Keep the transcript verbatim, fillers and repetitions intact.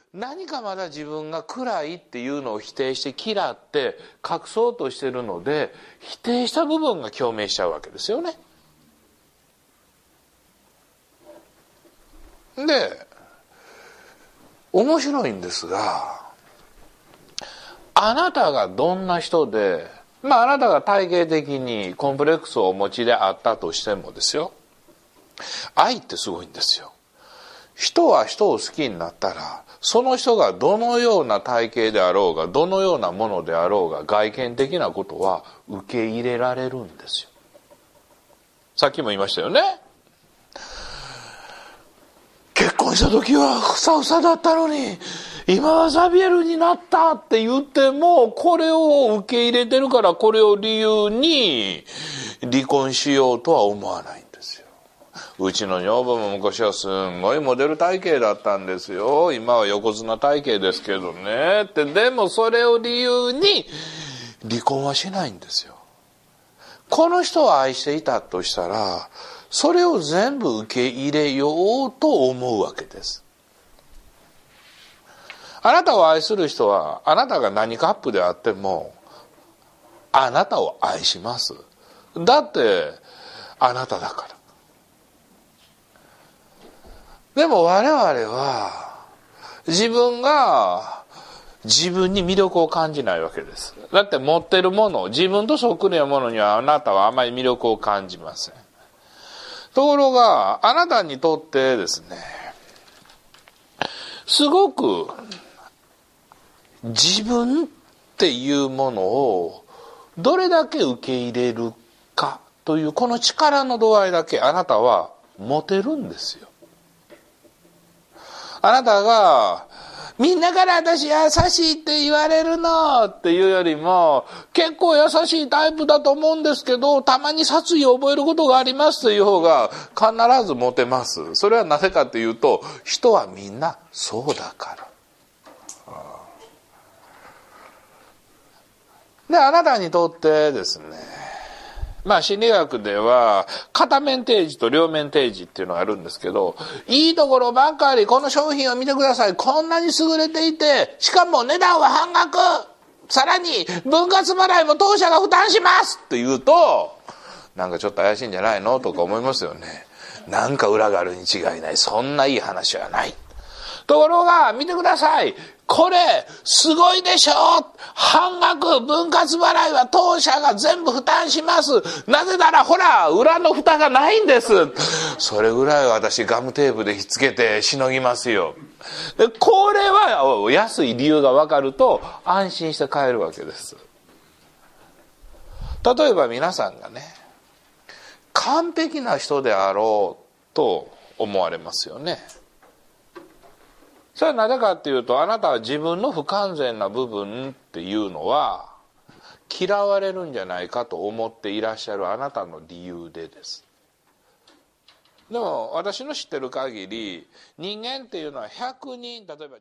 何かまだ自分が暗いっていうのを否定して嫌って隠そうとしてるので、否定した部分が共鳴しちゃうわけですよね。で、面白いんですが、あなたがどんな人で、まああなたが体系的にコンプレックスをお持ちであったとしてもですよ、愛ってすごいんですよ。人は人を好きになったら、その人がどのような体型であろうが、どのようなものであろうが、外見的なことは受け入れられるんですよ。さっきも言いましたよね。結婚した時はふさふさだったのに、今はザビエルになったって言っても、これを受け入れてるから、これを理由に離婚しようとは思わないんですよ。うちの女房も昔はすんごいモデル体型だったんですよ。今は横綱体型ですけどね。って、でもそれを理由に離婚はしないんですよ。この人を愛していたとしたら、それを全部受け入れようと思うわけです。あなたを愛する人は、あなたが何カップであっても、あなたを愛します。だって、あなただから。でも我々は、自分が、自分に魅力を感じないわけです。だって持ってるもの、自分とそっくりなものにはあなたはあまり魅力を感じません。ところが、あなたにとってですね、すごく自分っていうものをどれだけ受け入れるかというこの力の度合いだけあなたは持てるんですよ。あなたがみんなから私優しいって言われるのっていうよりも、結構優しいタイプだと思うんですけど、たまに殺意を覚えることがありますという方が必ずモテます。それはなぜかというと、人はみんなそうだから。で、あなたにとってですね、まあ心理学では片面提示と両面提示っていうのがあるんですけど、いいところばっかり、この商品を見てください、こんなに優れていて、しかも値段は半額、さらに分割払いも当社が負担しますって言うと、なんかちょっと怪しいんじゃないのとか思いますよね。なんか裏があるに違いない、そんないい話はない。ところが見てください、これすごいでしょ、半額分割払いは当社が全部負担します。なぜならほら裏の蓋がないんです。それぐらい私ガムテープでひっつけてしのぎますよ。でこれは安い理由が分かると安心して買えるわけです。例えば皆さんがね、完璧な人であろうと思われますよね。それはなぜかっていうと、あなたは自分の不完全な部分っていうのは嫌われるんじゃないかと思っていらっしゃるあなたの理由でです。でも私の知ってる限り、人間っていうのはひゃくにん、例えば